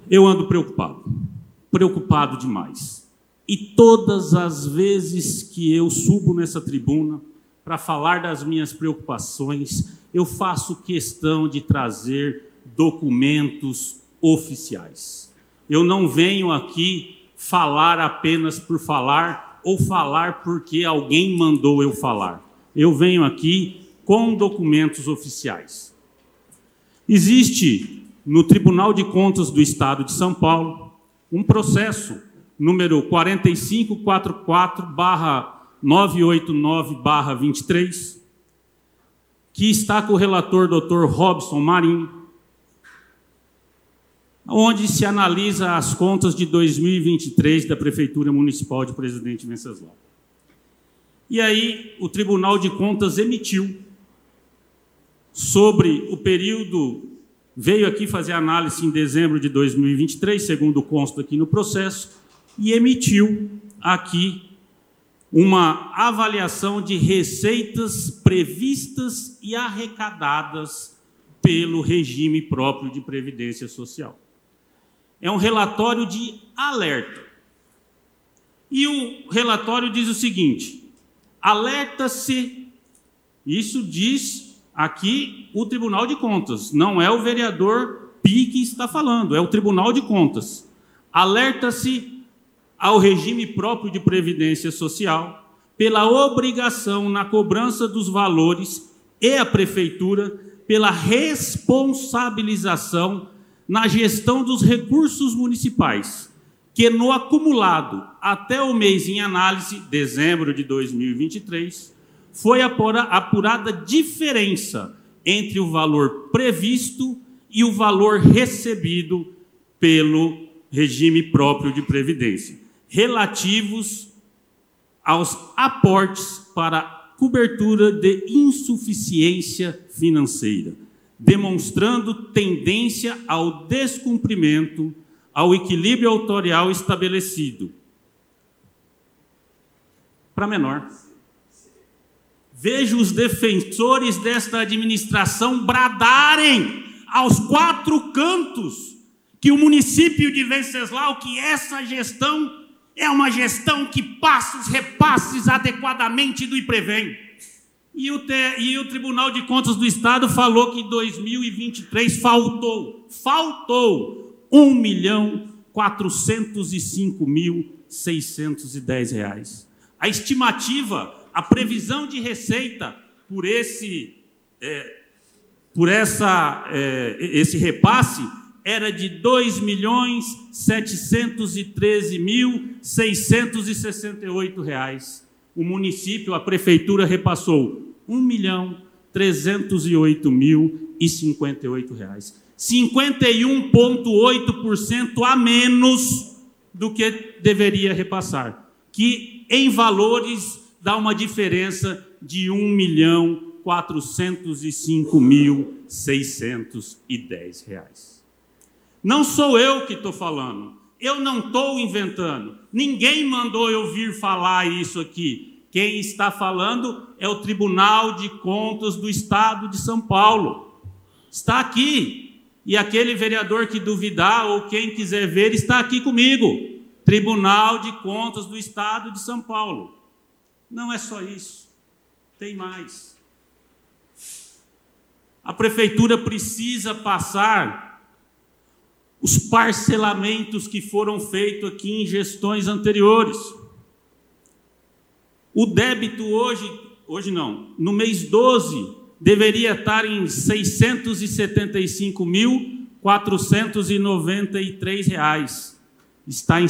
Eu ando preocupado demais. E todas as vezes que eu subo nessa tribuna para falar das minhas preocupações, eu faço questão de trazer documentos oficiais. Eu não venho aqui falar apenas por falar ou falar porque alguém mandou eu falar. Eu venho aqui com documentos oficiais. Existe no Tribunal de Contas do Estado de São Paulo um processo número 4544/989/23, que está com o relator Dr. Robson Marinho, onde se analisa as contas de 2023 da Prefeitura Municipal de Presidente Venceslau. E aí o Tribunal de Contas emitiu sobre o período, veio aqui fazer análise em dezembro de 2023, segundo consta aqui no processo, e emitiu aqui uma avaliação de receitas previstas e arrecadadas pelo regime próprio de previdência social. É um relatório de alerta. E o relatório diz o seguinte: alerta-se, isso diz aqui o Tribunal de Contas, não é o vereador Pi que está falando, é o Tribunal de Contas. Alerta-se ao regime próprio de previdência social pela obrigação na cobrança dos valores e a prefeitura pela responsabilização na gestão dos recursos municipais, que no acumulado até o mês em análise, dezembro de 2023, foi apurada diferença entre o valor previsto e o valor recebido pelo regime próprio de previdência, relativos aos aportes para cobertura de insuficiência financeira, demonstrando tendência ao descumprimento ao equilíbrio autorial estabelecido. Para menor. Vejo os defensores desta administração bradarem aos quatro cantos que o município de Venceslau, que essa gestão é uma gestão que passa os repasses adequadamente do IPREVEM. E o Tribunal de Contas do Estado falou que em 2023 faltou R$1.405.610. A estimativa, a previsão de receita por esse repasse era de R$2.713.668. O município, a prefeitura, repassou R$1.308.058. 51,8% a menos do que deveria repassar, que em valores dá uma diferença de R$1.405.610. Não sou eu que estou falando, eu não estou inventando, ninguém mandou eu vir falar isso aqui. Quem está falando é o Tribunal de Contas do Estado de São Paulo. Está aqui. E aquele vereador que duvidar ou quem quiser ver está aqui comigo. Tribunal de Contas do Estado de São Paulo. Não é só isso. Tem mais. A prefeitura precisa passar os parcelamentos que foram feitos aqui em gestões anteriores. O débito hoje não, no mês 12, deveria estar em R$675.493. Está em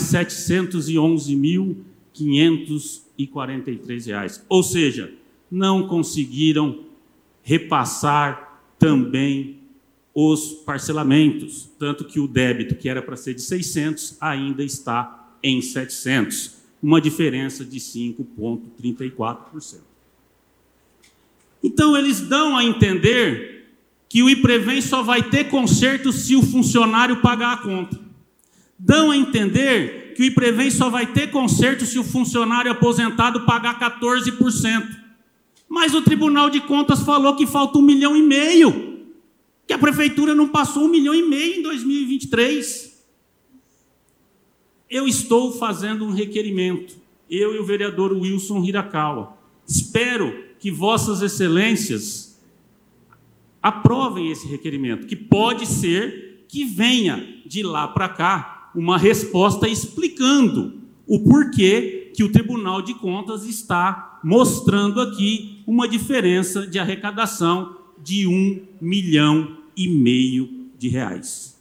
R$711.543. Ou seja, não conseguiram repassar também os parcelamentos, tanto que o débito, que era para ser de 600, ainda está em 700, uma diferença de 5,34%. Então, eles dão a entender que o IPREVEM só vai ter conserto se o funcionário pagar a conta. Dão a entender que o IPREVEM só vai ter conserto se o funcionário aposentado pagar 14%. Mas o Tribunal de Contas falou que falta R$1,5 milhão, que a prefeitura não passou R$1,5 milhão em 2023. eu estou fazendo um requerimento, eu e o vereador Wilson Hirakawa. Espero que vossas excelências aprovem esse requerimento, que pode ser que venha de lá para cá uma resposta explicando o porquê que o Tribunal de Contas está mostrando aqui uma diferença de arrecadação de R$ 1,5 milhão de reais.